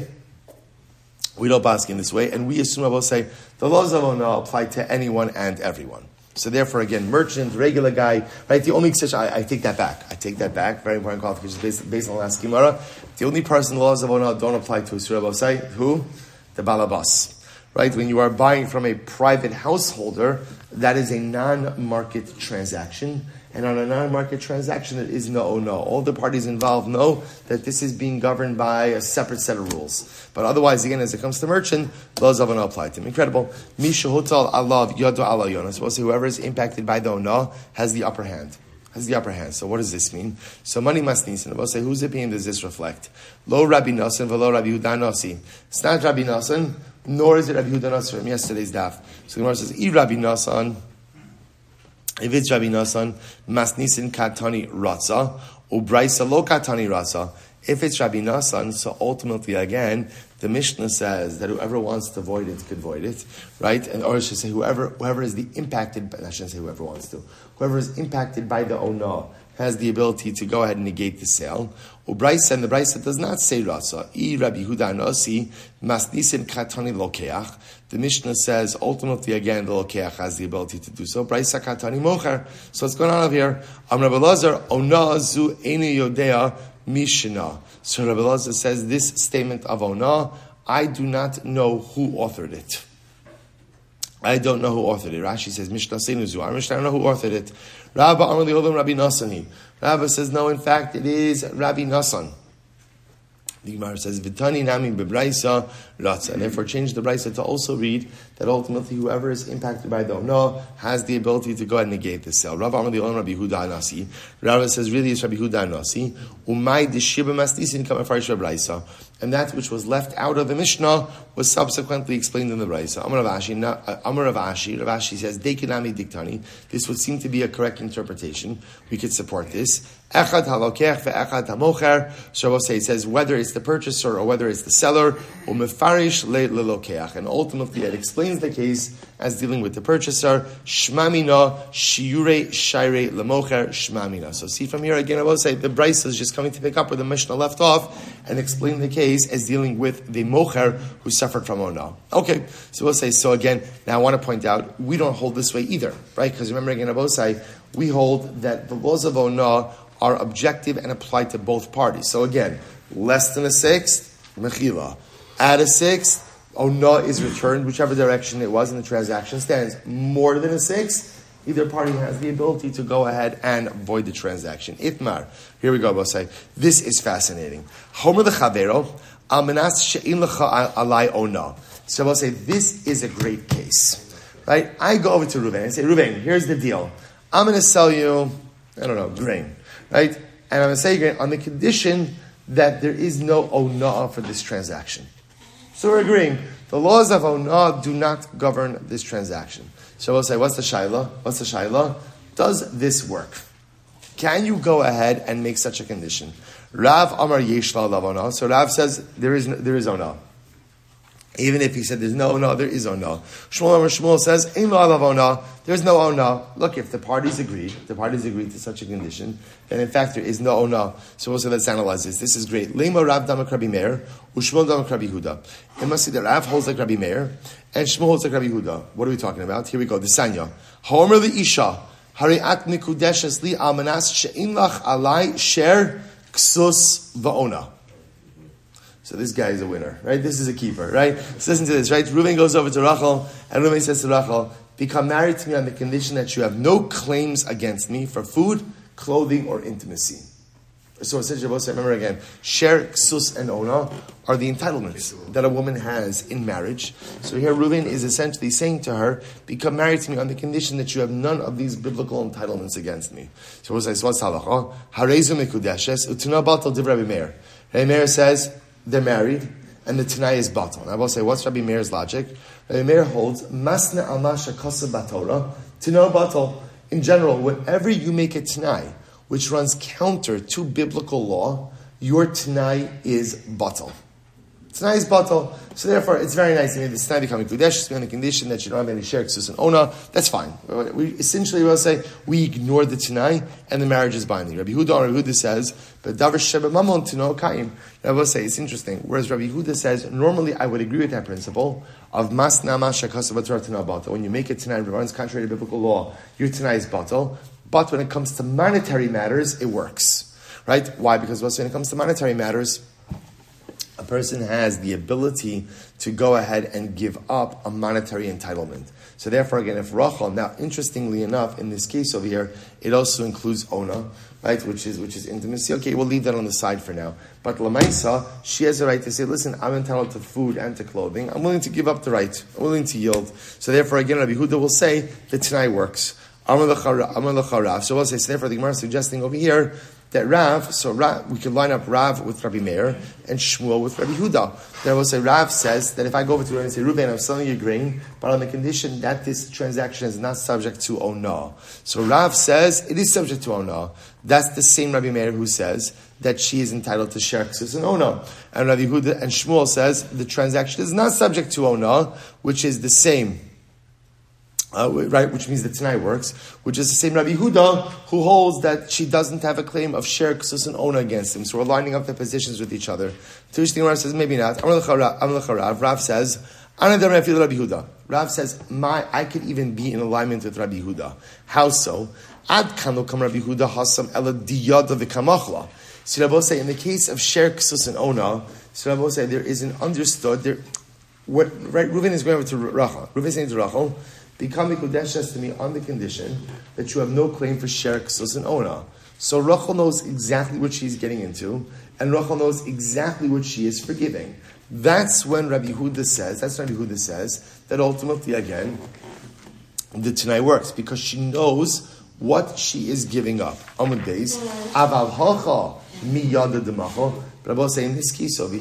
And we assume, I will say, the laws of onah apply to anyone and everyone. So therefore, again, merchant, regular guy, right? The only exception, I take that back. Very important qualification based on the last Gemara. The only person the laws of onah don't apply to is who? The balabas. Right? When you are buying from a private householder, that is a non-market transaction. And on a non-market transaction, there is no onah. All the parties involved know that this is being governed by a separate set of rules. But otherwise, again, as it comes to merchant, laws of onah apply to him. Incredible. Misha hotal alav yadu ala yonas. We'll say whoever is impacted by the onah has the upper hand. So what does this mean? So money must nisan. We'll say whose opinion does this reflect? Lo Rabbi Nasan v'lo Rabbi Yehuda Nasi. It's not Rabbi Nasan, nor is it Rabbi Yehuda Nasi from yesterday's daf. So the Gemara says, Rabbi Nasan. If it's Rabbi Nasan, mas nisan katani ratza, ubraisa lo katani ratza. If it's Rabbi Nassan, so ultimately again, the Mishnah says that whoever wants to void it could void it, right? And or I should say whoever is the impacted, I shouldn't say whoever wants to, whoever is impacted by the ona has the ability to go ahead and negate the sale. Ubraisa, and the Braisa does not say rasa. I Rabbi Huda Nasi masnisin katani lokeach. The Mishnah says ultimately again the lokeach has the ability to do so. Braisa katani mocher. So what's going on over here? Rabbi Lazar ona zu eni yodea mishna. So Rabbi Lazar says this statement of ona, I do not know who authored it. I don't know who authored it. Rashi says Mishnah Seinu Our Mishnah, I don't know who authored it. Rabba Amar Li'olam Rabbi Nasani. Rabba says no, in fact it is Rabbi Nasan. The Gemara says Vitani Nami Bebraisa Ratza, and therefore change the Braisa to also read that ultimately whoever is impacted by the Ona has the ability to go ahead and negate the sale. Rabba Amar Li'olam Rabbi Huda Nasi. Rabba says really it's Rabbi Huda Nasi. Umay Deshiba Masnisin Kamafarish Braisa. And that which was left out of the Mishnah was subsequently explained in the Braisa. Amar Rav Ashi says, Dekinami Diktani. This would seem to be a correct interpretation. We could support this. Echad halokech ve'echad hamocher. So we'll say it says whether it's the purchaser or whether it's the seller, umefarish le'lokeach. And ultimately that explains the case as dealing with the purchaser. Shmamina shiure shaire lemocher shmamina. So see from here again, I will say the Braisa is just coming to pick up where the Mishnah left off and explain the case as dealing with the mocher who suffered from ona. Okay, so we'll say, so again, now I want to point out, we don't hold this way either, right? Because remember again, Abosai, we hold that the laws of ona are objective and apply to both parties. So again, less than a sixth, mechila. At a sixth, ona is returned, whichever direction it was in the transaction stands. More than a sixth, either party has the ability to go ahead and void the transaction. Itmar. Here we go, Bosai. This is fascinating. Homer the Chavero, Almanas she'in lecha alai ona. So I'll say, this is a great case. Right? I go over to Reuven and say, Reuven, here's the deal. I'm going to sell you, I don't know, grain. Right? And I'm going to say grain on the condition that there is no ona for this transaction. So we're agreeing. The laws of ona do not govern this transaction. So we'll say, what's the shaila? What's the shaila? Does this work? Can you go ahead and make such a condition? Rav Amar Yeshla Lavona. So Rav says there is ona. Even if he said there's no ona, there is ona. Shmuel Amar Shmuel says Ein lo lavona. There's no ona. Look, if the parties agreed to such a condition, then in fact there is no ona. So we'll say, let's analyze this. This is great. Lema Rav Damak Rabbi Meir, Ushmuel Damak Rabbi Huda. It must be that Rav holds like Rabbi Meir and Shmuel holds like Rabbi Huda. What are we talking about? Here we go. The Sanya. Haomer li Isha. Hariat mikudeshes li almanas she'in lach alai sher ksus va'ona. So this guy is a winner, right? This is a keeper, right? So listen to this, right? Reuven goes over to Rachel, and Reuven says to Rachel, become married to me on the condition that you have no claims against me for food, clothing, or intimacy. So essentially, remember again, share, ksus, and ona are the entitlements that a woman has in marriage. So here Reuven is essentially saying to her, become married to me on the condition that you have none of these biblical entitlements against me. So what's halacha? Harezu mekudeshes, utuna batal div Rabbi Meir. Rabbi Meir says, they're married, and the Tanai is batal. And I will say, what's Rabbi Meir's logic? Rabbi Meir holds, masna almasha kasa batora, Tanai batal. In general, whenever you make a Tanai, which runs counter to biblical law, your Tanai is batal. Tanai is batal. So therefore, it's very nice to make the Tanai become Kudesh, on the condition that you don't have any share, ksus, and ona. That's fine. We essentially will say, we ignore the Tanai, and the marriage is binding. Rabbi Huda says, but davar sheba mamon tino kaim. I will say, it's interesting. Whereas Rabbi Huda says, normally I would agree with that principle of masna masha kasabatar tana batal. When you make a Tanai, it runs contrary to biblical law, your Tanai is batal. But when it comes to monetary matters, it works. Right? Why? Because when it comes to monetary matters, a person has the ability to go ahead and give up a monetary entitlement. So therefore, again, if Rachel, now interestingly enough, in this case over here, it also includes ona, right, which is intimacy. Okay, we'll leave that on the side for now. But Lamaisa, she has the right to say, listen, I'm entitled to food and to clothing. I'm willing to give up the right. I'm willing to yield. So therefore, again, Rabbi Huda will say, the Tanai works. Amar l'charav. So we'll say, so therefore, the Gemara is suggesting over here that Rav, we can line up Rav with Rabbi Meir and Shmuel with Rabbi Huda. Then we'll say Rav says that if I go over to Reuven and say, Reuven, I'm selling you grain, but on the condition that this transaction is not subject to ona. So Rav says it is subject to ona. That's the same Rabbi Meir who says that she is entitled to share ksus and ona. And Rabbi Yehuda and Shmuel says the transaction is not subject to ona, which is the same. Right, which means the Tanai works, which is the same Rabbi Yehuda who holds that she doesn't have a claim of share ksus and ona against him. So we're lining up the positions with each other. Tush Gemara says maybe not. Rav says, Rabbi Yehuda. Rav says, I could even be in alignment with Rabbi Yehuda. How so? Ad kano kam Rabbi Yehuda hasam ela diyada v'kamachla. So Rabbi say in the case of share ksus and ona, so Rabbi say there is an understood there. What right? Reuven is going over to Rachel. Reuven is saying to Rachel, become mikudeshes to me on the condition that you have no claim for share ksus and ona. So Rachel knows exactly what she's getting into, and Rachel knows exactly what she is forgiving. That's when Rabbi Yehuda says that ultimately again the Tanai works because she knows what she is giving up. Amud Beis aval hacha miyada demacho. Rabbi say in this case over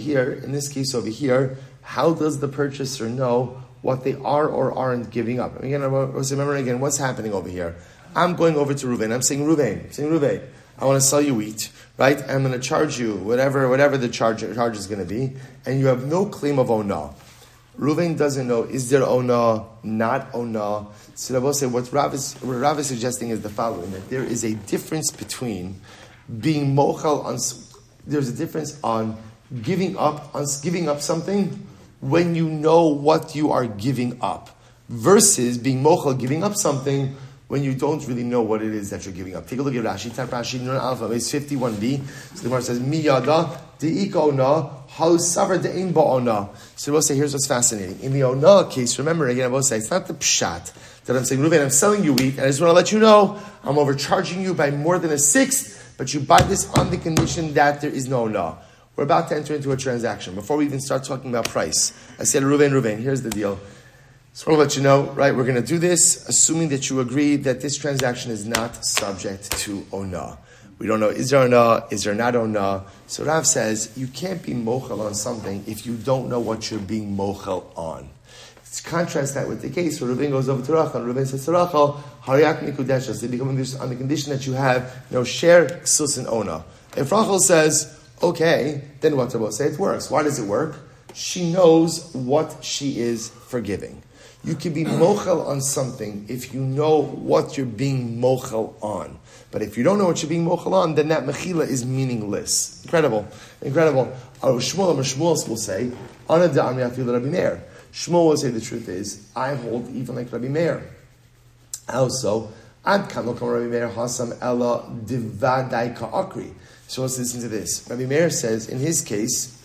here, how does the purchaser know what they are or aren't giving up? Again, remember again, what's happening over here? I'm going over to Reuven. I'm saying, Reuven, I want to sell you wheat, right? I'm going to charge you whatever the charge is going to be, and you have no claim of ona. Reuven doesn't know, is there ona, not ona? So Rabbi say, what Rav is suggesting is the following, that there is a difference between being mochel on, there's a difference on giving up something when you know what you are giving up, versus being mochel, giving up something when you don't really know what it is that you're giving up. Take a look at Rashi. Type Rashi, Nun Alpha, base 51b. So the Gemara says, Miyada, de'ika ona, ha'u savar de'ein ba'ona. So we'll say, here's what's fascinating. In the ona case, remember again, I will say, it's not the pshat that I'm saying, Reuven, I'm selling you wheat, and I just want to let you know, I'm overcharging you by more than a sixth, but you buy this on the condition that there is no ona. We're about to enter into a transaction. Before we even start talking about price, I said, Reuven, here's the deal. So I'll let you know, right, we're going to do this, assuming that you agree that this transaction is not subject to ona. We don't know, is there ona, is there not ona? So Rav says, you can't be mochel on something if you don't know what you're being mochel on. Let's contrast that with the case where Reuven goes over to Rachel, and Reuven says to Rachel, Hariak mikudeshes, they become on the condition that you have no share, ksus, and ona. If Rachel says, okay, then what Rabbi say? It works. Why does it work? She knows what she is forgiving. You can be mochel on something if you know what you're being mochel on. But if you don't know what you're being mochel on, then that mechila is meaningless. Incredible. Shmuel will say, Ana da'am yafil Rabbi Meir. Shmuel will say the truth is, I hold even like Rabbi Meir. Also, ad kan lo kam Rabbi Meir hasam ela divadai ka'akri. So let's listen to this. Rabbi Meir says, in his case,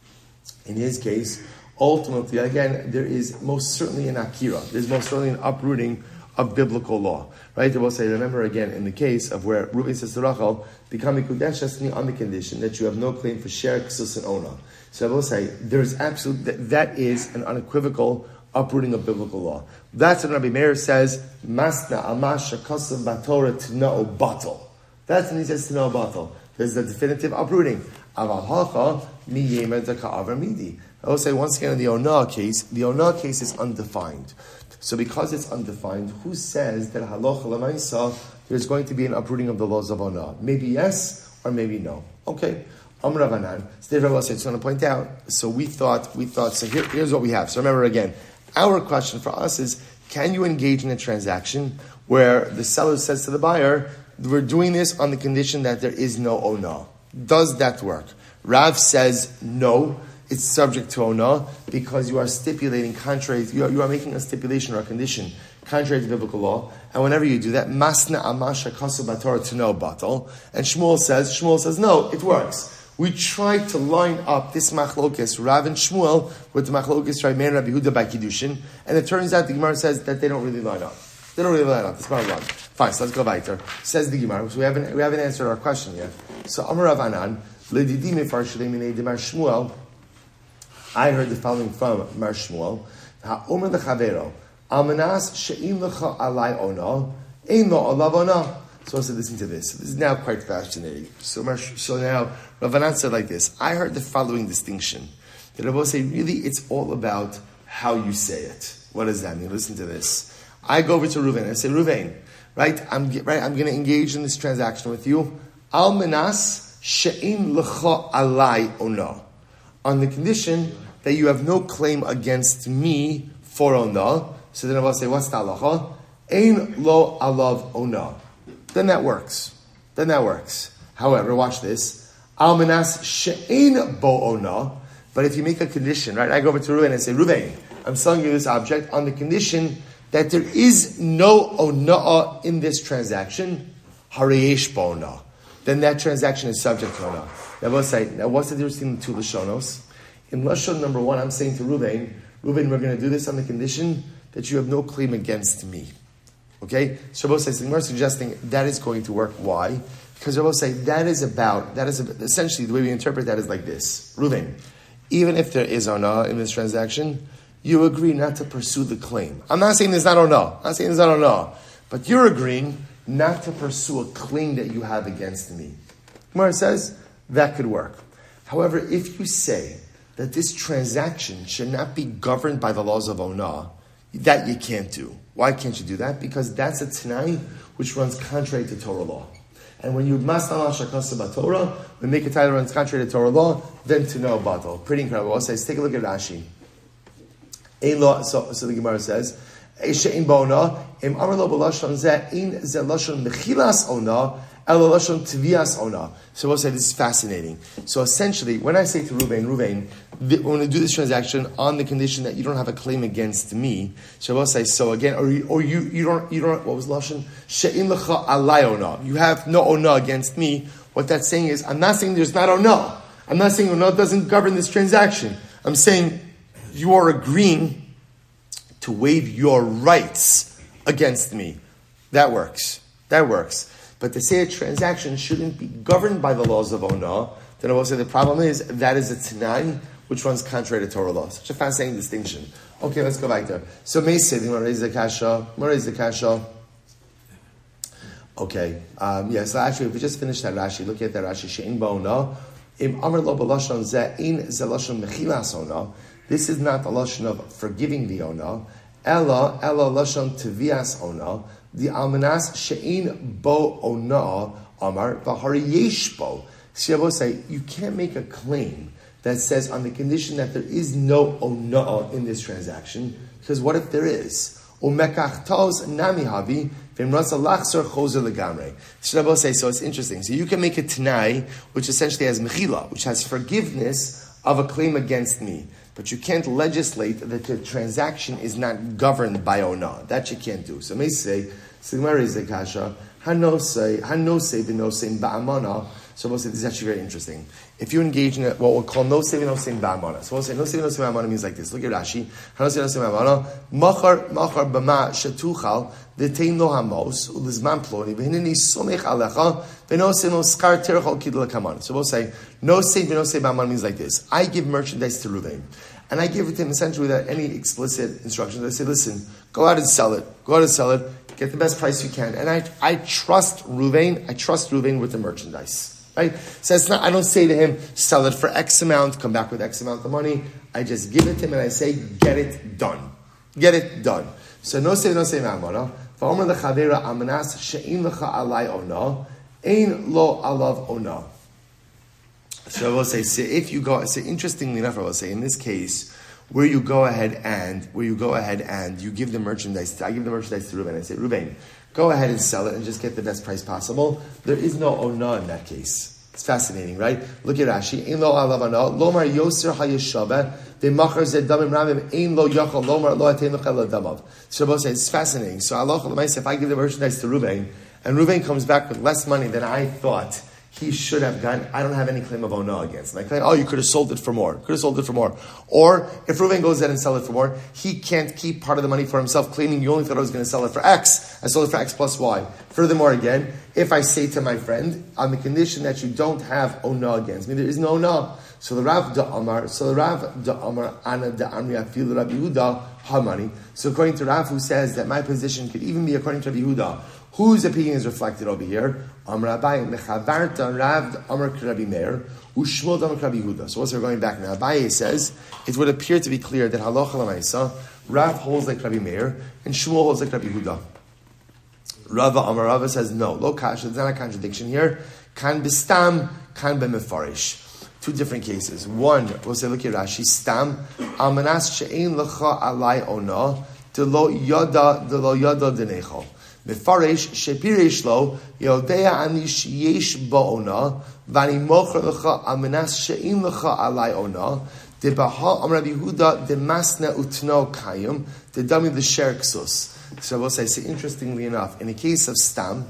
ultimately, again, there is most certainly an akira. There's most certainly an uprooting of biblical law. Right? They will say, remember again, in the case of where Reuven says to Rachel, become mikudeshes on the condition that you have no claim for share, ksus, and ona. So I will say, there's that is an unequivocal uprooting of biblical law. That's what Rabbi Meir says, masna amash shakasav batorah t'na'o batal. That's when he says t'na'o batal. There's the definitive uprooting. Aval hacha mi yemer deka'avar midi. I will say once again in the Ona case is undefined. So because it's undefined, who says that halacha l'maisa there's going to be an uprooting of the laws of Ona? Maybe yes or maybe no. Okay. Amr Ravanan. So I just want to point out. So we thought. So here's what we have. So remember again, our question for us is: can you engage in a transaction where the seller says to the buyer, "We're doing this on the condition that there is no Ona"? Does that work? Rav says no. It's subject to ona because you are stipulating contrary. You are making a stipulation or a condition contrary to biblical law. And whenever you do that, masna amasha kasu batorah to no batal. And Shmuel says no, it works. We tried to line up this machlokes Rav and Shmuel with the machlokes Rabbi Meir and Rabbi Yehuda by kiddushin, and it turns out the Gemara says that they don't really line up. That's part one. Fine, so let's go weiter. Says the Gemara. So we haven't answered our question yet. So Amar Rav Anan ledidi mefar shalei minei demar Shmuel. I heard the following from Mar Shmuel. Ha'omer lechavero, almanas she'im lecha alai ona, ein lo alav ona. So I said, listen to this. This is now quite fascinating. So now, Rav Anan said like this. I heard the following distinction. That Rabbi say, really, it's all about how you say it. What does that mean? Listen to this. I go over to Reuven. I say, Reuven, I'm going to engage in this transaction with you. Almanas she'in lecha alai ona, on the condition that you have no claim against me for ona. So then I will say, what's the halacha? Ein lo alav ona. Then that works. However, watch this. Almanas she'ein bo ona. But if you make a condition, right? I go over to Reuven and say, Reuven, I'm selling you this object on the condition that there is no ona'ah in this transaction. Harayesh bo ona. Then that transaction is subject to ona'ah. Now, what's the difference between the two Lashonos? In Lashon number 1, I'm saying to Reuven, we're going to do this on the condition that you have no claim against me. Okay? So Rabbi says, we're suggesting that is going to work. Why? Because Rabbi say essentially the way we interpret that is like this. Reuven, even if there is ona'ah in this transaction, you agree not to pursue the claim. I'm not saying there's not ona'ah. But you're agreeing not to pursue a claim that you have against me. Gemara says that could work. However, if you say that this transaction should not be governed by the laws of ona'ah, that you can't do. Why can't you do that? Because that's a Tanai which runs contrary to Torah law. And when you masnala shakasa Torah, when make a title runs contrary to Torah law, then to know batal. Pretty incredible. It says, take a look at Rashi. So the Gemara says, She'in ba'ona, im amar lo b'lashon zeh, in zeh lashon mechilas ona, ela lashon tvias ona. So we'll say this is fascinating. So essentially, when I say to Reuven, we're going to do this transaction on the condition that you don't have a claim against me. So we'll say, so again, or you don't, what was lashon? She'in lecha alai ona. You have no ona against me. What that's saying is, I'm not saying there's not ona. I'm not saying ona doesn't govern this transaction. I'm saying you are agreeing to waive your rights against me. That works. But to say a transaction shouldn't be governed by the laws of ona'ah, then I will say the problem is that is a Tanai which runs contrary to Torah law. Such a fascinating distinction. Okay, let's go back there. So Meisei, you want to raise the kasha? Okay. So actually, if we just finish that Rashi, look at that Rashi. She'in ba'ona'ah. Im amar lo b'lashon zeh, in ze lashon mechilas ona'ah. This is not the lashon of forgiving the ona, ella lashon tvias ona. The almanas she'in bo ona amar v'hari yesh bo. Shabo say you can't make a claim that says on the condition that there is no ona in this transaction, because what if there is? Umekachtos nami havi v'imrasa lachsor chozer legamrei. Shabo say so. It's interesting. So you can make a tanai which essentially has mechila, which has forgiveness of a claim against me. But you can't legislate that the transaction is not governed by ona'ah. That you can't do. So may say, Sigmar is the kasha, hanose v'nosein ba'amana. So we'll say this is actually very interesting. If you engage in what we'll call nose v'nosein ba'amana. So we'll say nose v'nosein ba'amana means like this. Look at Rashi. Hanose v'nosein ba'amana. Machar b'ma shetuchal v'tein lo hamos u'lizman ploni v'hineni somech alecha v'nosein lo skar terechol kidla kamana. So we'll say nose v'nosein ba'amana means like this. I give merchandise to Reuven. And I give it to him essentially without any explicit instructions. I say, listen, go out and sell it. Get the best price you can. And I trust Reuven with the merchandise. Right? So it's not, I don't say to him, sell it for X amount, come back with X amount of money. I just give it to him and I say, get it done. So no say ma'amana. V'omer lechavera amanas she'in lecha alai ona, ein lo alav ona. So I will say, interestingly enough, I will say, in this case, where you go ahead and you give the merchandise, I give the merchandise to Reuven. I say, Reuven, go ahead and sell it and just get the best price possible. There is no ona in that case. It's fascinating, right? Look at Rashi. Ein lo alav ona, lomar yoser hayeshabeh, v'machar zed damim ramim, ein lo yachal, lomar lo atem lechel damav. So I will say, it's fascinating. So Allah, if I give the merchandise to Reuven, and Reuven comes back with less money than I thought he should have gotten, I don't have any claim of ona'ah against him. I claim, you could have sold it for more. Or, if Reuven goes ahead and sell it for more, he can't keep part of the money for himself, claiming you only thought I was going to sell it for X. I sold it for X plus Y. Furthermore, again, if I say to my friend, on the condition that you don't have ona'ah against me, there is no ona'ah. So the Rav da Amar, Ana da Amri Afil Rabbi Yehuda, Hamani. So according to Rav, who says that my position could even be according to Rabbi Yehuda, whose opinion is reflected over here? Amar Abaye mechavarta Rav Amar Rabbi Meir u'Shmuel Amar Rabbi Yehuda. So once we're going back now, Abaye says it would appear to be clear that halacha l'maisa Rav holds like Rabbi Meir and Shmuel holds like Rabbi Yehuda. Rava Amar Rava says no, lo kasha. There's not a contradiction here. Kan bistam kan b'mefarish. Two different cases. One, we'll say, look at Rashi, stam, almanas she'ein lecha alai ona, delo yada denecho. Mefarish, shepiresh lo, yodea ani sheyesh ba'ona, vani mocher lecha almanas she'ein lecha alai ona, de baha amar Rabbi Yehuda, de masna utno kayim, de dami the sherksus. So we'll say, interestingly enough, in a case of stam,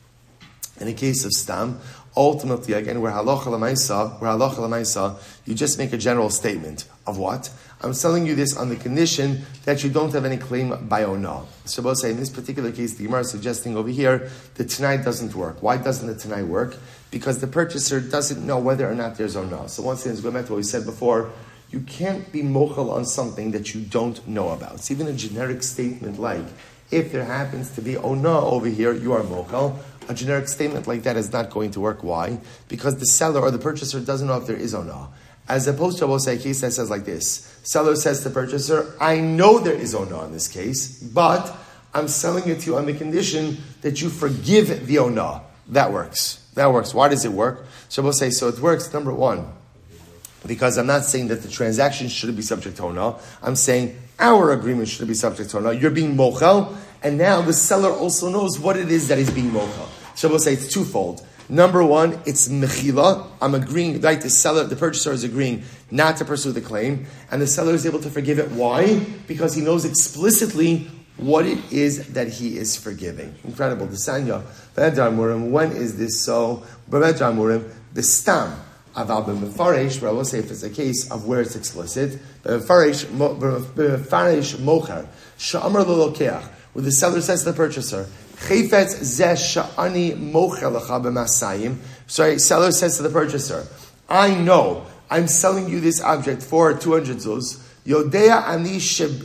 ultimately, again, where halacha l'maisa, you just make a general statement of what? I'm selling you this on the condition that you don't have any claim by ona. So we'll say, in this particular case, the Gemara is suggesting over here, the Tanai doesn't work. Why doesn't the Tanai work? Because the purchaser doesn't know whether or not there's ona. So once again, going back to what we said before, you can't be mochel on something that you don't know about. It's even a generic statement like, if there happens to be ona over here, you are mochel. A generic statement like that is not going to work. Why? Because the seller or the purchaser doesn't know if there is ona. As opposed to, I will say, a case that says like this. Seller says to the purchaser, I know there is ona in this case, but I'm selling it to you on the condition that you forgive the ona. That works. Why does it work? So we'll say, so it works, number one, because I'm not saying that the transaction shouldn't be subject to ona. I'm saying our agreement should be subject to ona. You're being mochel, and now the seller also knows what it is that he's being mochel. So we'll say it's twofold. Number one, it's mechila. I'm agreeing, right? The purchaser is agreeing not to pursue the claim, and the seller is able to forgive it. Why? Because he knows explicitly what it is that he is forgiving. Incredible. The Sanya, when is this so? The stam. Aval b'mefarish, where I will say if it's a case of where it's explicit, b'mefarish mocher, sha'amar lo-lokeach, where the seller says to the purchaser, chayfetz zeh sha'ani mocher lecha b'masayim. Sorry, seller says to the purchaser, I know, I'm selling you this object for 200 zuz, yodea ani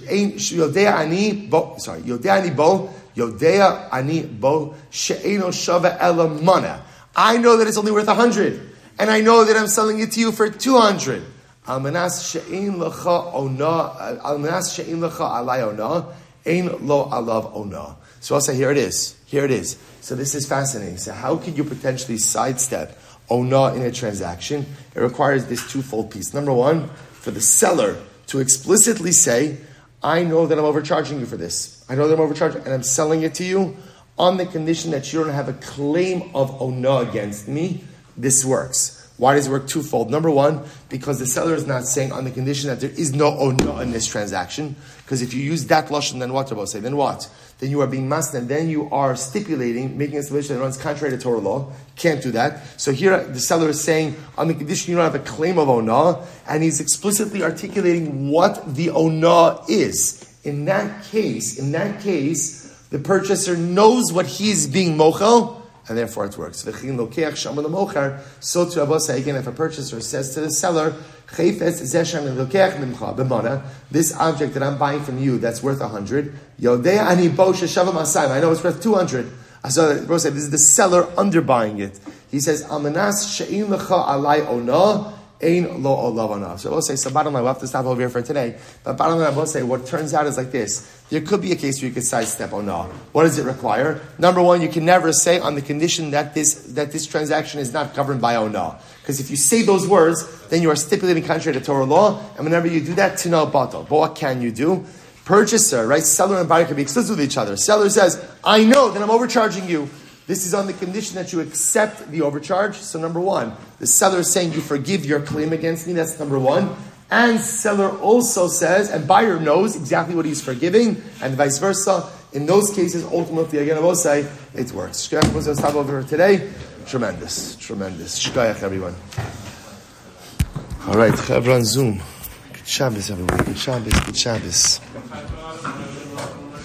bo she'eno shava ela mana. I know that it's only worth 100. And I know that I'm selling it to you for 200. Almanas she'ein lecha alay ona, ein lo alav ona. So I'll say, here it is. So this is fascinating. So how can you potentially sidestep ona in a transaction? It requires this twofold piece. Number one, for the seller to explicitly say, I know that I'm overcharging you for this. I know that I'm overcharging, and I'm selling it to you on the condition that you don't have a claim of ona against me. This works. Why does it work twofold? Number one, because the seller is not saying on the condition that there is no ona in this transaction. Because if you use that lashon, then what? Then what? Then you are being masna, and then you are stipulating, making a stipulation that runs contrary to Torah law. Can't do that. So here the seller is saying on the condition you don't have a claim of ona, and he's explicitly articulating what the ona is. In that case, the purchaser knows what he's being mochel, and therefore it works. So to Abba say again, if a purchaser says to the seller, this object that I'm buying from you that's worth 100, I know it's worth 200. So Abba said, this is the seller underbuying it. He says, Ein lo olavana. So I will say, so bottom line, we'll have to stop over here for today. But bottom line, I will say, what turns out is like this. There could be a case where you could sidestep ona. What does it require? Number one, you can never say on the condition that this transaction is not governed by ona. Because if you say those words, then you are stipulating contrary to Torah law. And whenever you do that, tina batal. But what can you do? Purchaser, right? Seller and buyer can be exclusive with each other. Seller says, I know that I'm overcharging you. This is on the condition that you accept the overcharge. So number one, the seller is saying you forgive your claim against me. That's number one. And seller also says, and buyer knows exactly what he's forgiving, and vice versa. In those cases, ultimately, again, I will say, it works. Shkoyach was stop over today. Tremendous. Shkoyach, everyone. All right, Chevron Zoom. Good Shabbos, everyone. Good Shabbos.